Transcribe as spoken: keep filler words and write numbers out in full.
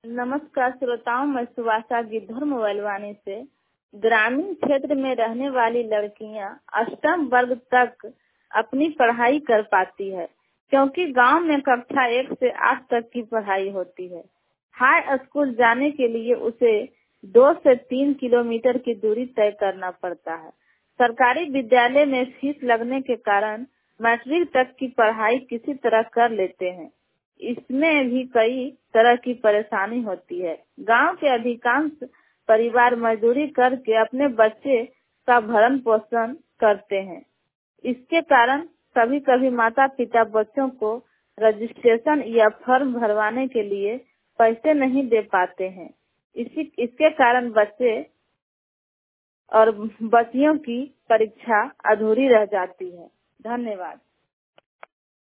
नमस्कार श्रोताओं, मैं सुभाषा गिद्धर मोबाइल वाणी से। ग्रामीण क्षेत्र में रहने वाली लड़कियां अष्टम वर्ग तक अपनी पढ़ाई कर पाती है, क्योंकि गांव में कक्षा एक से आठ तक की पढ़ाई होती है। हाई स्कूल जाने के लिए उसे दो से तीन किलोमीटर की दूरी तय करना पड़ता है। सरकारी विद्यालय में फीस लगने के कारण मैट्रिक तक की पढ़ाई किसी तरह कर लेते हैं। इसमें भी कई तरह की परेशानी होती है। गांव के अधिकांश परिवार मजदूरी करके अपने बच्चे का भरण पोषण करते हैं। इसके कारण कभी कभी माता पिता बच्चों को रजिस्ट्रेशन या फॉर्म भरवाने के लिए पैसे नहीं दे पाते हैं। इसी इसके कारण बच्चे और बच्चियों की परीक्षा अधूरी रह जाती है। धन्यवाद।